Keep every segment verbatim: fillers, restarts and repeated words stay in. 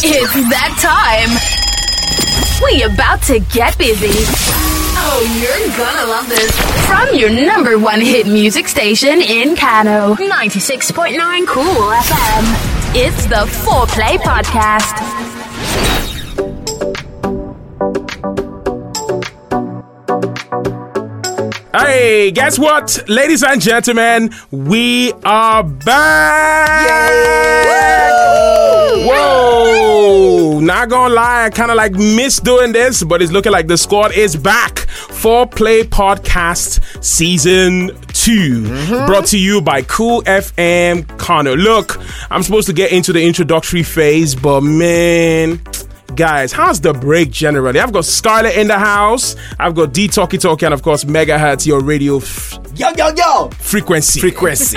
It's that time. We about to get busy. Oh, you're gonna love this. From your number one hit music station in Kano, ninety-six point nine Cool F M. It's the Foreplay Podcast. Hey, guess what? Ladies and gentlemen, we are back! Yay! Whoa! Not gonna lie, I kind of like miss doing this, but it's looking like the squad is back. Foreplay Podcast Season two. Mm-hmm. Brought to you by Cool F M Kano. Look, I'm supposed to get into the introductory phase, but man... Guys, how's the break generally? I've got Scarlett in the house. I've got D Talkie Talkie, and of course, Megahertz, your radio f- yo yo yo frequency. Frequency.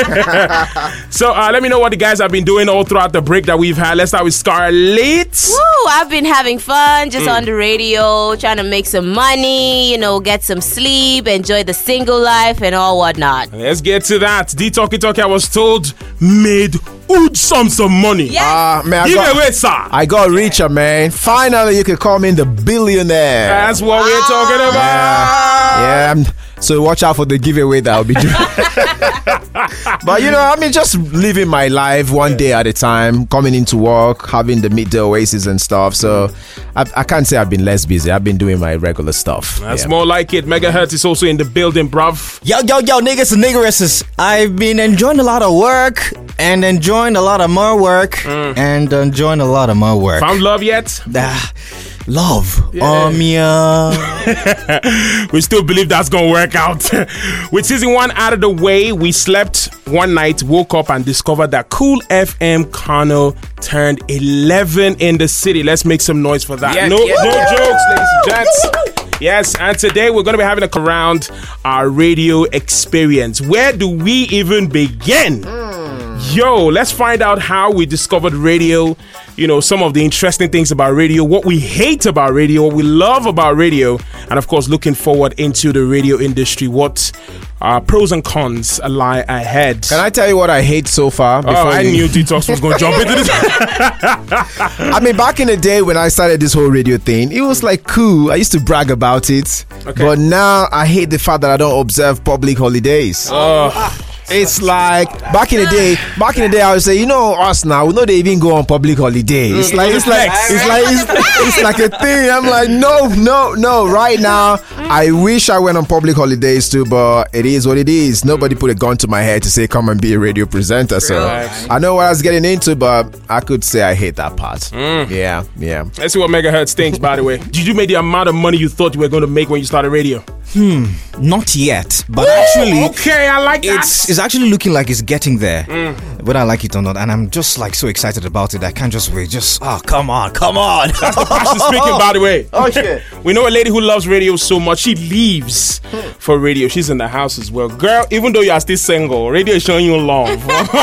So uh, let me know what the guys have been doing all throughout the break that we've had. Let's start with Scarlett. Woo! I've been having fun just mm. on the radio, trying to make some money, you know, get some sleep, enjoy the single life, and all whatnot. Let's get to that. D Talkie Talkie, I was told, made huge sums of money. Yes. Uh, man, I Give got, away, sir. I got richer, man. Finally, you could call me the billionaire. That's what we're talking about. Yeah. yeah. So watch out for the giveaway that I'll be doing. But you know, I mean, just living my life one yeah. day at a time, coming into work, having the midday oasis and stuff. So I, I can't say I've been less busy. I've been doing my regular stuff. That's yeah. more like it. Megahertz is also in the building, bruv. Yo, yo, yo, niggas and niggeresses. I've been enjoying a lot of work and enjoying a lot of more work mm. and enjoying a lot of more work. Found love yet? Ah. Love. Yeah. Um, yeah. We still believe that's going to work out. With season one out of the way, we slept one night, woke up and discovered that Cool F M Kano turned eleven in the city. Let's make some noise for that. Yeah, no, yeah. no jokes, ladies and gents. Yes, and today we're going to be having a look around our radio experience. Where do we even begin? Mm. Yo, let's find out how we discovered radio, you know, some of the interesting things about radio, what we hate about radio, what we love about radio, and of course, looking forward into the radio industry, what uh, pros and cons lie ahead. Can I tell you what I hate so far? Oh, I you... knew Detox was going to jump into this. I mean, back in the day when I started this whole radio thing, it was like cool. I used to brag about it. Okay. But now I hate the fact that I don't observe public holidays. Oh. It's like back in the day. Back in the day, I would say, you know, us now, we know they even go on public holiday. It's like it's like it's like it's, it's like a thing. I'm like, no, no, no. Right now, I wish I went on public holidays too, but it is what it is. Nobody put a gun to my head to say come and be a radio presenter. So I know what I was getting into, but I could say I hate that part. Mm. Yeah, yeah. Let's see what Megahertz thinks. By the way, did you make the amount of money you thought you were going to make when you started radio? Hmm, not yet, but Ooh, actually, okay, I like that. It's, it's actually looking like it's getting there, mm. whether I like it or not, and I'm just like so excited about it. I can't just wait. Just oh, come on, come on. That's the passion speaking, by the way. Oh shit. We know a lady who loves radio so much she leaves for radio. She's in the house as well, girl. Even though you are still single, radio is showing you love.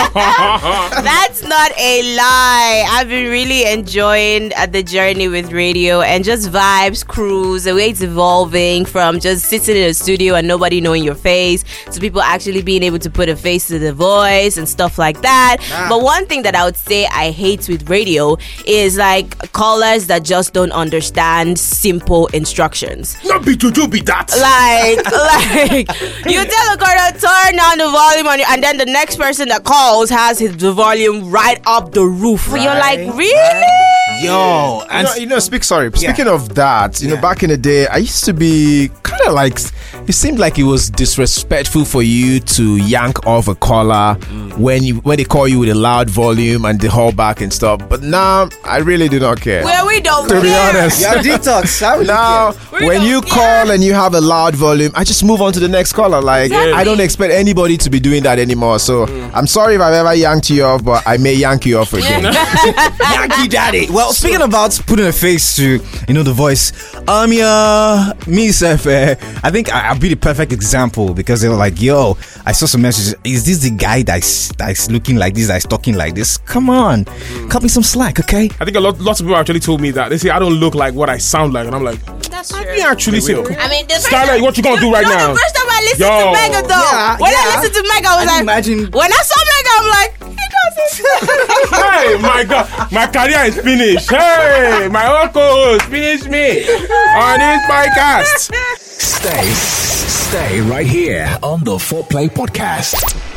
That's not a lie. I've been really enjoying uh, the journey with radio and just vibes, cruise, the way it's evolving from just sitting in a studio and nobody knowing your face to people actually being able to put a face to the voice and stuff like that. Ah. But one thing that I would say I hate with radio is like callers that just don't understand simple instructions. Not be to do be that. Like, like you tell the caller turn down the volume on you, and then the next person that calls has his the volume right up the roof. Right. You're like, really? Right. Yo, and you know, you know, speak sorry. Yeah. Speaking of that, you yeah. know, back in the day, I used to be kind of like. It seemed like it was disrespectful for you to yank off a caller mm. when you when they call you with a loud volume and they hold back and stuff. But now I really do not care. Well, we don't to care. be honest. Yeah, detox. Now, when you care. call and you have a loud volume, I just move on to the next caller. Like exactly. I don't expect anybody to be doing that anymore. So mm. I'm sorry if I've ever yanked you off, but I may yank you off again. Yankee daddy. Well, speaking so, about putting a face to you know the voice, um, yeah, me self, uh, I think I, I'll be the perfect example because they were like, yo, I saw some messages. Is this the guy that's that's looking like this, that's talking like this? Come on, mm. cut me some slack, okay? I think a lot, lots of people actually told me that. They say I don't look like what I sound like, and I'm like, that's true. I actually say, I mean, the Scarlett, what you gonna do right no, now? The first time I listened Yo. to Mega, though, yeah, when yeah. I listened to Mega, I was I like, imagine when I saw Mega, I'm like, he don't Hey, my God, my career is finished. Hey, my own co-host finished me on this podcast. Stay, stay right here on the Foreplay Podcast.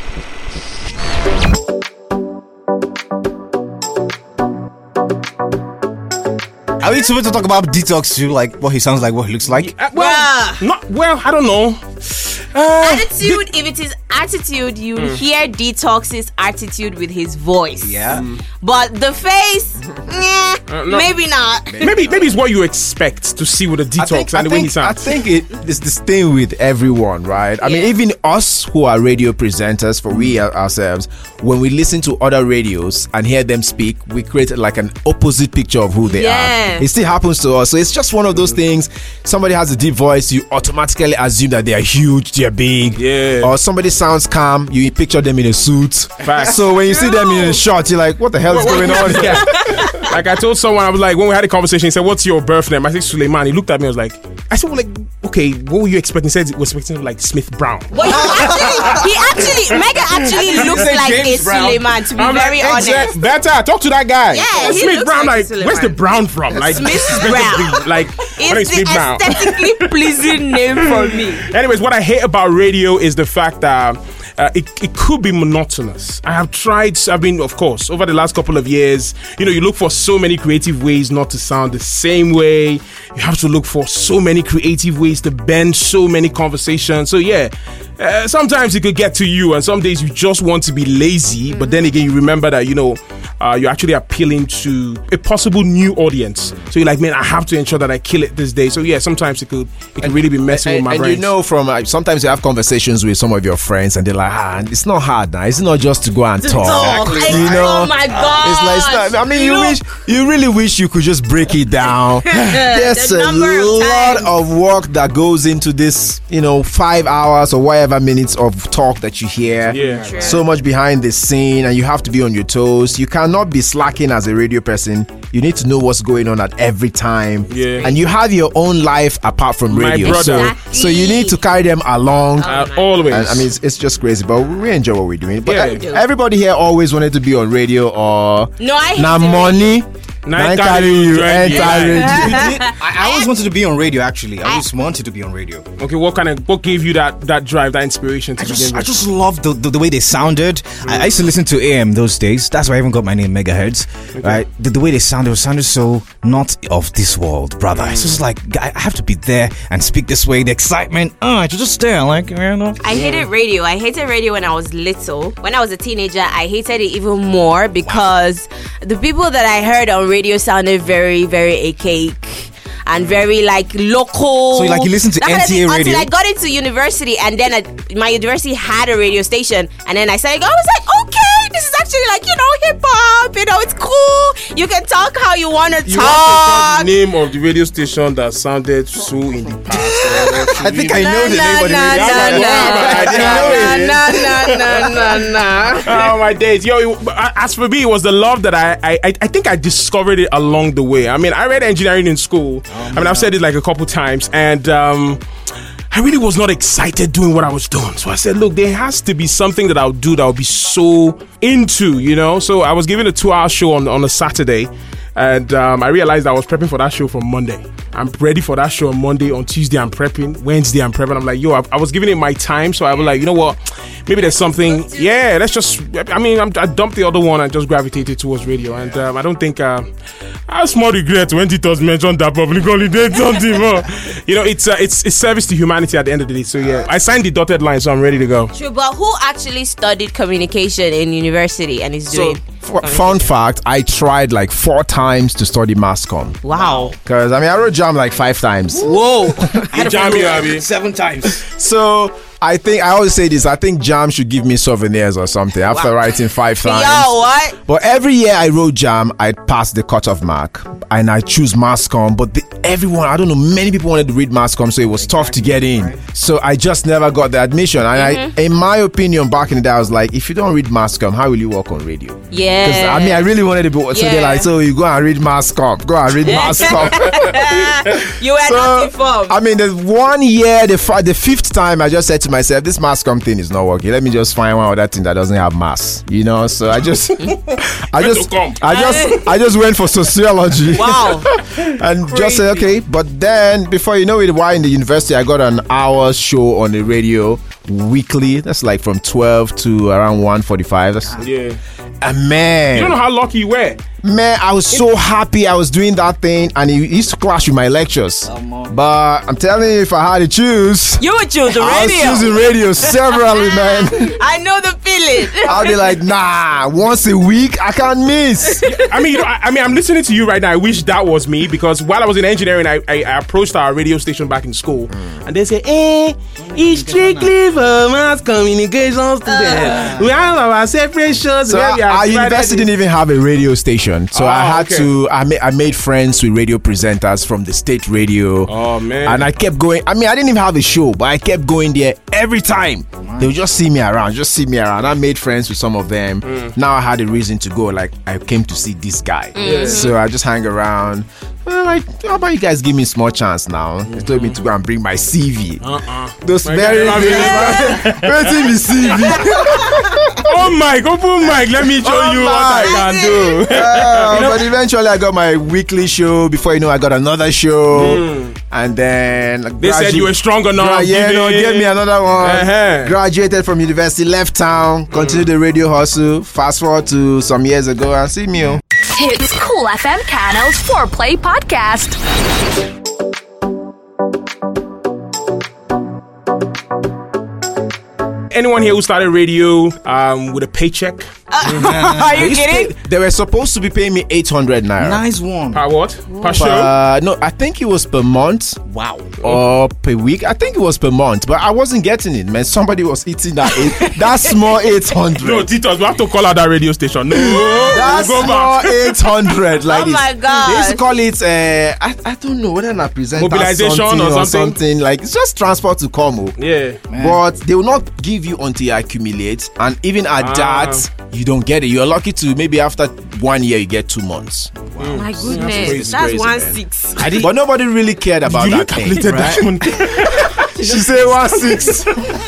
Are we supposed to talk about Detox too? Like what he sounds like, what he looks like? Uh, well, Yeah. not well. I don't know. Uh, Attitude, if it is attitude, you'll Mm. hear Detox's attitude with his voice. Yeah. But the face, eh, Uh, no. maybe not. maybe maybe it's what you expect to see with a I detox think, I and the way he think, I sounds. think it, it's this thing with everyone, right? I mean, Yeah. even us who are radio presenters, for we our- ourselves, when we listen to other radios and hear them speak, we create like an opposite picture of who they Yeah. are. It still happens to us. So it's just one of those things. Somebody has a deep voice, you automatically assume that they are huge, they're big. Yeah. Or somebody sounds calm, you picture them in a suit. Facts. So when you see them in a shot, you're like, what the hell is going on here? Like I told someone, I was like, when we had a conversation, he said, "What's your birth name?" I said, "Suleiman." He looked at me, I was like, I said, well, like, okay, what were you expecting? He said he was expecting like Smith Brown. Well, he actually, he actually, Mega actually looks said like James a Brown. Suleiman, to be I'm very like, honest. exact- better talk to that guy. Yeah, he Smith looks Brown. like Like, Suleiman. where's the Brown from? Like, Smith Brown. like, what is It's Smith the Brown? aesthetically pleasing name for me. Anyways, what I hate about radio is the fact that uh, it, it could be monotonous. I have tried, I mean, of course, over the last couple of years, you know, you look for so many creative ways not to sound the same way. You have to look for so many creative ways to bend so many conversations. So, yeah, uh, sometimes it could get to you, and some days you just want to be lazy, but then again, you remember that, you know, uh, you're actually appealing to a possible new audience. So you're like, man, I have to ensure that I kill it this day. So, yeah, sometimes it could, it could really be messing with And, my and brain. you know, from uh, sometimes you have conversations with some of your friends, and they're like, ah, it's not hard now. It's not just to go and talk. Talk. You I- know, oh my God. it's like it's not, I mean, you Look. wish you really wish you could just break it down. There's The a number of lot times. of work that goes into this, you know, five hours or whatever minutes of talk that you hear. Yeah. True. So much behind the scene, and you have to be on your toes. You cannot be slacking as a radio person. You need to know what's going on at every time. Yeah. And you have your own life apart from My radio. brother. So, Exactly. so you need to carry them along. Uh, always. And, I mean, it's, it's just crazy, but we enjoy what we're doing. But Yeah. uh, We do. everybody here always wanted to be on radio, or No, I hate now the money. Nine Now carry carry you, you join the enter line. radio. I, I always wanted to be on radio. Actually, I always wanted to be on radio. Okay, what kind of what gave you that that drive, that inspiration to I just, begin I with? just loved the, the, the way they sounded. I, I used to listen to A M those days. That's why I even got my name Megahertz. Right, the, the way they sounded was sounded so not of this world, brother. It's just like I I have to be there and speak this way. The excitement, oh, I just there, like you know. I hated radio. I hated radio when I was little. When I was a teenager, I hated it even more because the people that I heard on radio sounded very, very archaic and very like local. So, like, you listen to That kind of N T A thing, radio? Until I got into university, and then I, my university had a radio station, and then I started. I was like, okay, this is actually like you know hip hop. You know, it's cool. You can talk how you want to You want to tell talk. the name of the radio station that sounded so in the past. I think I know the name of the radio station. no, no, no, no, no, no. Oh my days, yo! It, as for me, it was the love that I, I I think I discovered it along the way. I mean, I read engineering in school. I mean, I've said it like a couple times, and um, I really was not excited doing what I was doing. So I said, look, there has to be something that I'll do that I'll be so into, you know. So I was given a two-hour show on on a Saturday. And um, I realized I was prepping for that show from Monday. I'm ready for that show on Monday. On Tuesday, I'm prepping. Wednesday, I'm prepping. I'm like, yo, I, I was giving it my time. So I was like, you know what? Maybe there's something. Yeah, let's just. I mean, I'm, I dumped the other one and just gravitated towards radio. And um, I don't think. Uh, I have small regret when Titos mentioned that public holiday. Something more. You know, it's, uh, it's it's service to humanity at the end of the day. So yeah, I signed the dotted line, so I'm ready to go. True, but who actually studied communication in university and is So, doing? f- fun fact, I tried like four times to study mass comm. Wow. Because, I mean, I wrote jam like five times. Whoa, You jam me, Abby. seven times. So, I think, I always say this, I think jam should give me souvenirs or something after writing five times. Yo, what? But every year I wrote jam, I passed the cutoff mark and I choose mass comm. But the, everyone, I don't know, many people wanted to read mass comm, so it was tough to get in. So I just never got the admission. And Mm-hmm. I, in my opinion, back in the day, I was like, if you don't read mass comm, how will you work on radio? Because Yeah. I mean, I really wanted to be. So they're Yeah. like, so you go and read mass comm, go and read mass comm. you were not informed. I mean, the one year, the fi- the fifth time, I just said to myself, this mass com thing is not working. Let me just find one other thing that doesn't have mass. You know, so I just, I just, I just, I just went for sociology. Wow. And just say okay. But then, before you know it, while in the university, I got an hour show on the radio weekly. That's like from twelve to around one forty-five. That's, Yeah. and man, You don't know how lucky you were. man, I was so happy I was doing that thing, and it used to clash with my lectures. But I'm telling you, if I had to choose, You would choose the I was radio. choosing radio severally, man. I know the feeling. I'll be like, nah, once a week, I can't miss. I mean, you know, I, I mean, I'm listening to you right now. I wish that was me because while I was in engineering, I, I, I approached our radio station back in school, and they said, "Eh, it's strictly for mass communication students. We have our separate shows." So where we our, are our divided university in-" didn't even have a radio station, so Oh, I had okay. to. I made I made friends with radio presenters from the state radio. Oh man! And I kept going. I mean, I didn't even have a show, but I kept going there every time. They would just see me around, just see me around. I made friends with some of them. Mm. Now I had a reason to go. Like I came to see this guy, Mm. so I just hang around. Well, like, how about you guys give me a small chance now? They told me to go and bring my C V. Uh-uh. Those My very God, things. Waiting me C V. Oh Mike, open Mike. Let me show Oh, you what I my. can do. Uh, but eventually I got my weekly show. Before you know, I got another show, and then Mm. They said you were strong enough. Gra- yeah, give no, it. give me another one. Uh-huh. Graduated from university, left town, continued the radio hustle. Fast forward to some years ago, and see me. Oh. It's Cool F M Kano's Foreplay Podcast. Anyone here who started radio um, with a paycheck? Are you They used to kidding? pay- They were supposed to be paying me eight hundred naira. Nice one. Per what? Per show? Uh, no, I think it was per month. Wow. Or per week. I think it was per month, but I wasn't getting it, man. Somebody was eating that eight, that small eight hundred. No, Titus, we have to call out that radio station. No, That's we'll go small back. eight hundred. Like Oh this. my God. They used to call it. Uh, I, I don't know whether I present Mobilization something or or something? something. Like it's just transport to Como. Yeah. But they will not give you until you accumulate, and even at Ah. that, you don't get it. You're lucky to maybe after one year you get two months. My goodness. crazy, That's crazy, one man. six. But nobody really cared about You that thing. calculated that Right? one. She said one six.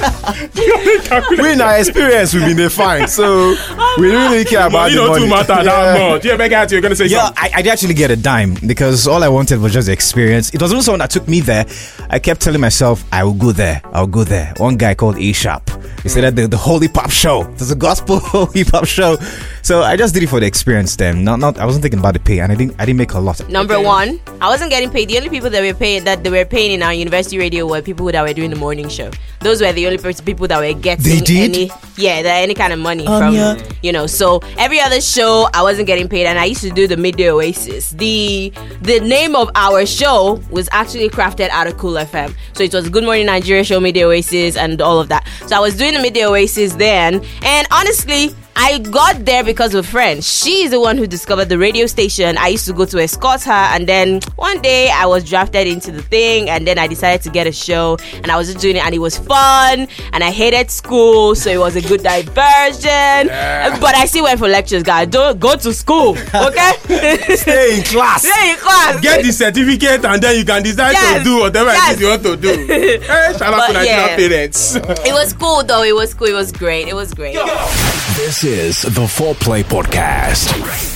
We in our experience we've been fine, so we don't really care about You the don't money. too matter that much. Yeah, Mega, you're gonna say Yeah, something. I, I did actually get a dime because all I wanted was just the experience. It wasn't someone that took me there. I kept telling myself, I will go there. I'll go there. One guy called A-Sharp. He said that the, the whole hip hop show. There's a gospel hip hop show. So I just did it for the experience then. Not not I wasn't thinking about the pay and I didn't I didn't make a lot. Number one, I wasn't getting paid. The only people that were paying that they were paying in our university radio were people that were doing the morning show. Those were the only pers- people that were getting They did? any yeah, that any kind of money Um, from yeah. you know. So every other show I wasn't getting paid, and I used to do the Midday Oasis. The the name of our show was actually crafted out of Cool F M. So it was Good Morning Nigeria show, Midday Oasis, and all of that. So I was doing the Midday Oasis then, and honestly, I got there because of a friend. She's the one who discovered the radio station. I used to go to escort her, and then one day I was drafted into the thing, and then I decided to get a show, and I was just doing it, and it was fun, and I hated school, so it was a good diversion. But I still went for lectures, guys. Don't go to school, okay? Stay in class. Stay in class. Get the certificate and then you can decide Yes. to do whatever Yes. it is you want to do. Hey, shout out But to Nigerian yeah. parents. It was cool, though. It was cool. It was great. It was great. This is the Foreplay Podcast.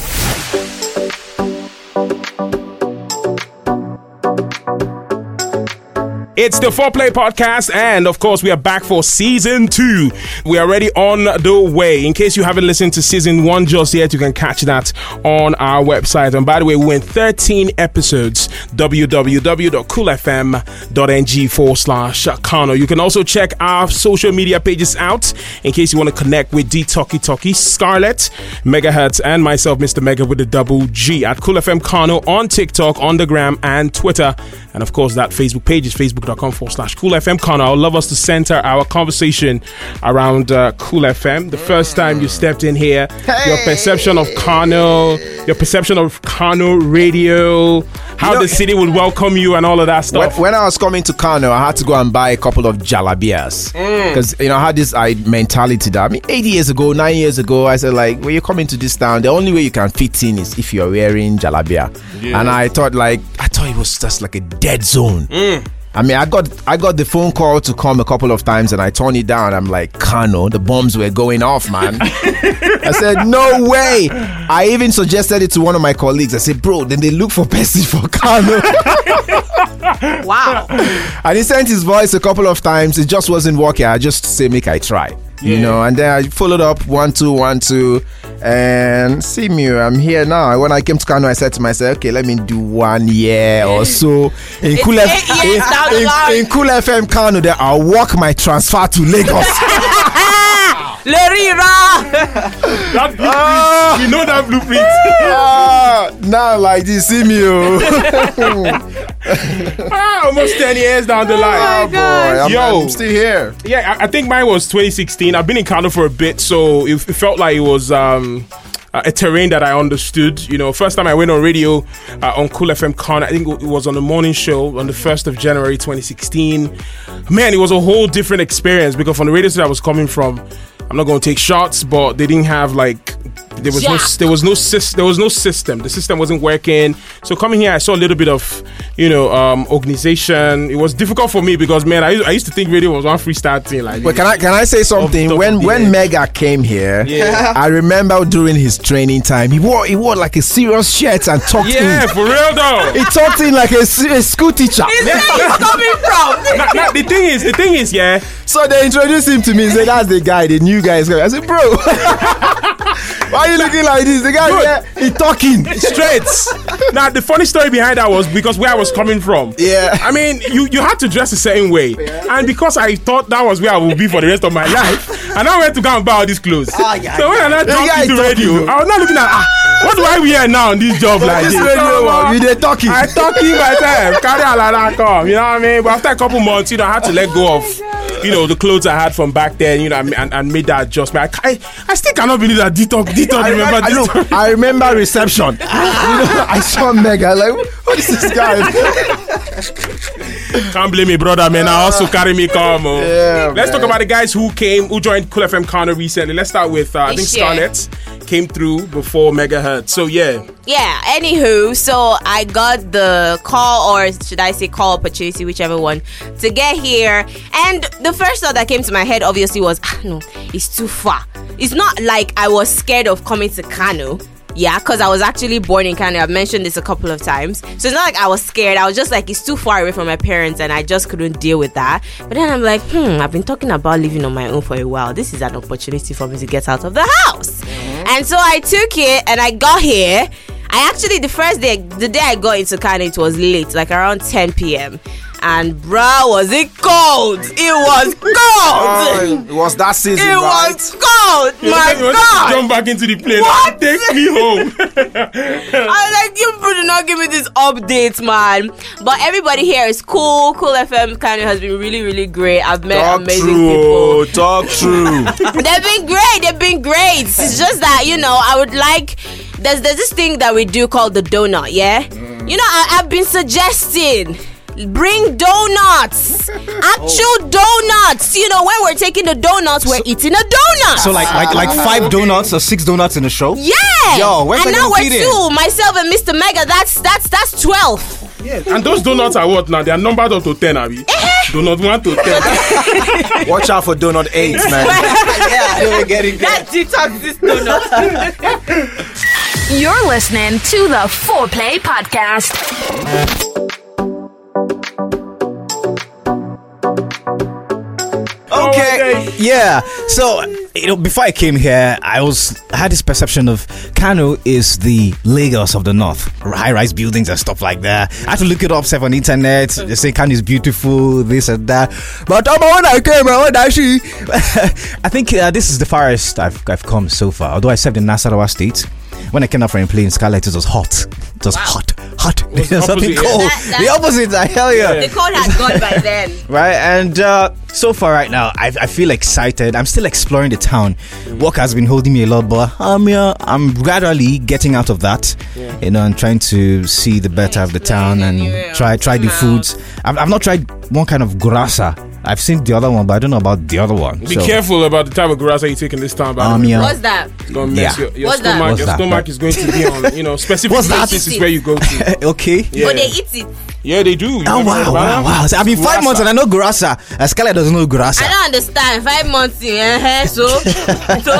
It's the Foreplay Podcast, and of course, we are back for season two. We are already on the way. In case you haven't listened to season one just yet, you can catch that on our website. And by the way, we went thirteen episodes. www.coolfm.ng forward slash Kano. You can also check our social media pages out in case you want to connect with D Talkie Talkie, Scarlett, Megahertz, and myself, Mister Mega with the double G at Cool F M Kano on TikTok, on the gram, and Twitter. And of course, that Facebook page is facebook.com forward slash Cool F M Kano. I would love us to center our conversation around uh, Cool F M. The first time you stepped in here, your perception of Kano, your perception of Kano radio, how You know- the city would welcome you, and all of that When, stuff. when I was coming to Kano, I had to go and buy a couple of jalabias because you know I had this I mentality that I mean eight years ago, nine years ago, I said like when you come into this town, the only way you can fit in is if you're wearing jalabia, Yeah. and I thought like I thought it was just like a dead zone. I mean, I got I got the phone call to come a couple of times, and I turned it down. I'm like, Kano, the bombs were going off, man. I said, no way. I even suggested it to one of my colleagues. I said, bro, then they look for Percy for Kano. Wow. And he sent his voice a couple of times. It just wasn't working. I just say, make I try. You Yeah. know, and then I followed up one, two, one, two, and see me, I'm here now. When I came to Kano, I said to myself, okay, let me do one year or so in It's Cool, eight F- years down the line. in, in Cool F M Kano. Then I'll work my transfer to Lagos. Lerira. That blueprint, we know that blueprint. Ah, now like this, see me, oh. Ah, almost ten years down the line. Oh, boy, I'm, Yo. I'm still here. Yeah, I, I think mine was twenty sixteen. I've been in Kano for a bit, so it, it felt like it was um, uh, a terrain that I understood. You know, first time I went on radio uh, on Cool F M Kano, I think it was on the morning show on the first of January twenty sixteen. Man, it was a whole different experience because from the radio station I was coming from, I'm not going to take shots, but they didn't have like there was no Yeah. there was no sys- there was no system. The system wasn't working. So coming here, I saw a little bit of you know um, organization. It was difficult for me because man, I, I used to think radio was one freestyle thing like. But can I can I say something? Of- When of- when yeah. Mega came here, Yeah. I remember during his training time, he wore he wore like a serious shirt and talked Yeah, in. for real though. He talked in like a, se- a school teacher. Where he's coming from? Now, now, the thing is, the thing is, yeah. So they introduced him to me and said, that's the guy, the new guy is coming. I said, bro, why are you looking like this? The guy there, he talking. Straight. Now the funny story behind that was because where I was coming from. Yeah. I mean, you you had to dress a certain way, and because I thought that was where I would be for the rest of my life, and I went to go and buy all these clothes. So when I now The jumped guy into talking, radio, though. I was not looking at ah, what do I wear now on this job like This this? radio, So, uh, uh, you they talking. I talking myself, carry a lot of come, you know what I mean? But after a couple months, you know, I had to let go of, you know, the clothes I had from back then, you know, and, and made that adjustment. I, I, I still cannot believe that Detox, Detox, I remember remember, this? look, I remember reception. You know, I saw Mega like, what is this guy? Can't blame me, brother, man. I also carry me come. Oh. Yeah, Let's man. talk about the guys who came, who joined Cool F M Kano recently. Let's start with, uh, I think This year. Scarlett came through before Megahertz. So, yeah. Yeah, anywho, so I got the call, or should I say call opportunity, whichever one, to get here. And the first thought that came to my head obviously was, ah, no, it's too far. It's not like I was scared of coming to Kano. Yeah, because I was actually born in Kano. I've mentioned this a couple of times. So it's not like I was scared. I was just like, it's too far away from my parents and I just couldn't deal with that. But then I'm like, hmm, I've been talking about living on my own for a while. This is an opportunity for me to get out of the house. And so I took it and I got here. I actually, the first day, the day I got into Kano, it was late, like around ten p.m. And bruh, was it cold? It was cold! Oh, it was that season, It right? was cold! You My wanted- you wanted to God! jump back into the plane. What? Take me home. I was like, you people do not give me this update, man. But everybody here is cool. Cool F M Kano has been really, really great. I've met Talk amazing true, people. talk true. They've been great. They've been great. It's just that, you know, I would like. There's there's this thing that we do called the donut, yeah? You know, I, I've been suggesting. Bring donuts, actual donuts. You know, when we're taking the donuts, we're eating a donut. So like like like five donuts or six donuts in a show? yeah. Yo, where's and that now gonna we're fit in? two, myself and Mister Mega. That's that's that's twelve. Yeah. And those donuts are what now? They are numbered up to ten, Abby. Donut one to ten. Watch out for donut eight, man. Yeah, we're getting That detox this donut. You're listening to the Foreplay Podcast. Okay. Yeah. So, you know, before I came here, I was I had this perception of Kano is the Lagos of the North. High-rise buildings and stuff like that. I had to look it up stuff on the internet. They say Kano is beautiful, this and that. But um, when I came, when I see, I think uh, this is the farthest I've I've come so far. Although I served in Nasarawa State. When I came out from a plane, Scarlett, it was hot. It was hot, hot. Was There's something opposite, yeah. cold. That- that- the opposite, I tell you. The cold had gone by then. Right, and uh, so far right now, I, I feel excited. I'm still exploring the town. Work has been holding me a lot, but um, yeah, I'm gradually getting out of that, you know, and trying to see the better of the town and try try the foods. I've, I've not tried one kind of gurasa I've seen the other one, but I don't know about the other one. Be So, careful about the type of gurasa you take in this time. by the Um, way. yeah. What's that? It's gonna mess Yeah. your, your What's that? stomach. What's Your that? stomach is going to be on, you know, specific What's that? places is where you go to. okay. Yeah, But they eat it. yeah, they do. You Oh never heard wow, about wow, that? wow! So, I mean, five Gurasa. months and I know Gurasa. Uh, Scarlett doesn't know Gurasa. I don't understand. Five months in, uh, so. so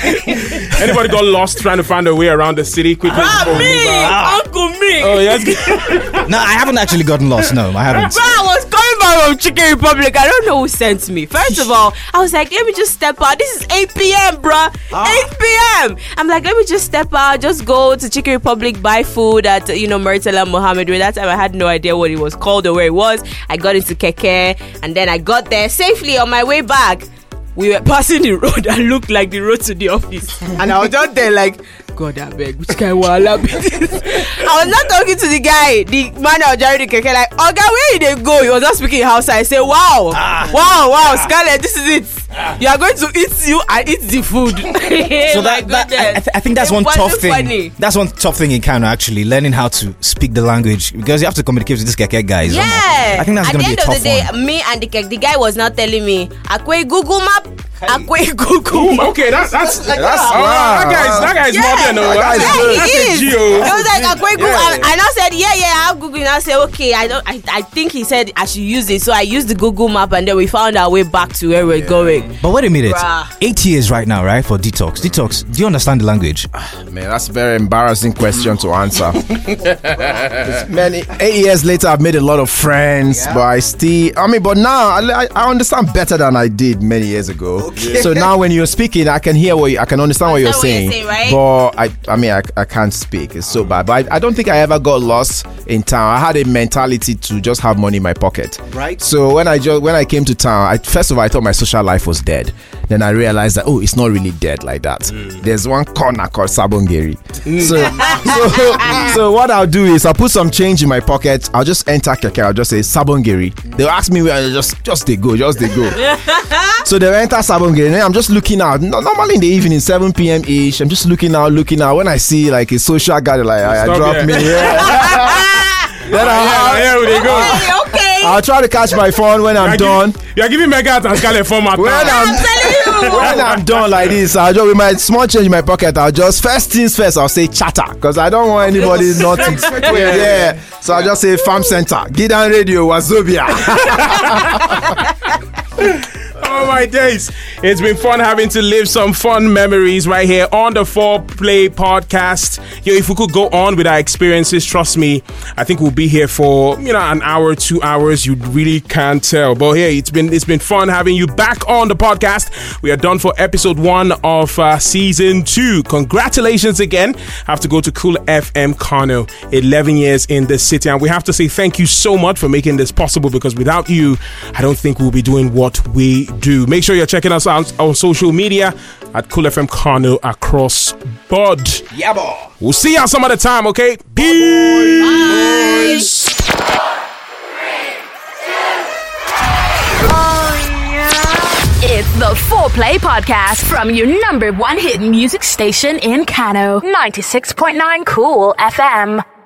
Anybody got lost trying to find a way around the city quickly? ah, before we me! move on? Uncle me! Oh, yes. No, I haven't actually gotten lost. No, I haven't. Bro, I was coming back from Chicken Republic. I don't know who sent me. First of all, I was like, let me just step out. This is eight p.m., bruh. eight p.m. I'm like, let me just step out, just go to Chicken Republic, buy food at, you know, Murtala Mohammed. That time I had no idea what it was called or where it was. I got into Keke, and then I got there safely. On my way back, we were passing the road that looked like the road to the office. And I was just there like, God, I beg, which kind of wala be this? I was not talking to the guy, the man that was driving the keke, like, oh, God, where did they go? He was not speaking Hausa. I said, wow, Ah. wow, wow, Scarlett, this is it. You are going to eat you and eat the food. So that, that I, I, th- I think that's It one wasn't tough thing. funny. That's one tough thing in Kano, actually, learning how to speak the language, because you have to communicate with these keke guys. Yeah. I think that's At gonna the be end a of tough the day, one. me and the keke, the guy was not telling me, Akwe Google Map, Akwe Google Ooh, Map. okay, that's that's that's wow. oh, that guy's that guy's Yeah. modern. though. That That's, guy's a- good. that's He a is. geo. It was like Akwe Google. Yeah. And, and I said, yeah, yeah, I have Google. And I said, okay, I don't. I, I think he said I should use it. So I used the Google map, and then we found our way back to where we're going. But wait a minute, Bruh. eight years right now, right, for detox. Detox, do you understand the language? Man, that's a very embarrassing question to answer. It's many eight years later, I've made a lot of friends, but I still, I mean, but now I, I- I understand better than I did many years ago. So now when you're speaking, I can hear what you, I can understand what you're Understand saying. what you're saying, But I, I mean, I, I can't speak. It's so bad. But I, I don't think I ever got lost in town. I had a mentality to just have money in my pocket. Right. So when I just when I came to town, I, first of all, I thought my social life was dead. Then I realized that oh, it's not really dead like that. There's one corner called Sabongeri. So, so, so what I'll do is I'll put some change in my pocket. I'll just enter Keke. I'll just say Sabongeri. They'll ask me where. I just just they go, just they go. So they enter Sabongeri. And then I'm just looking out. No, normally in the evening, seven p.m. ish. I'm just looking out, looking out. When I see like a social guy, like I, I Stop drop here. me. Yeah. Then I'll, Yeah, there they go. Okay, okay. I'll try to catch my phone when I'm You're done. giving- You're giving Megat and Scarlett format. When now. I'm, I'm telling you. when I'm done like this, I'll just with my small change in my pocket. I'll just first things first. I'll say chatter because I don't want anybody not to. Yeah, yeah. So I'll just say farm center, Gidan Radio, Wazobia. Oh my days. It's been fun having to live some fun memories right here on the four Play podcast. Yo, if we could go on with our experiences, trust me, I think we'll be here for, you know, an hour, two hours. You really can't tell. But hey, it's been it's been fun having you back on the podcast. We are done for episode one of uh, season two. Congratulations again. Have to go to Cool F M Kano, eleven years in the city. And we have to say thank you so much for making this possible, because without you, I don't think we'll be doing what we do. Make sure you're checking us out on social media at Cool F M Kano across board. Yeah, boy. We'll see y'all some other time, okay? Peace. It's the four Play podcast from your number one hit music station in Kano, ninety-six point nine Cool F M.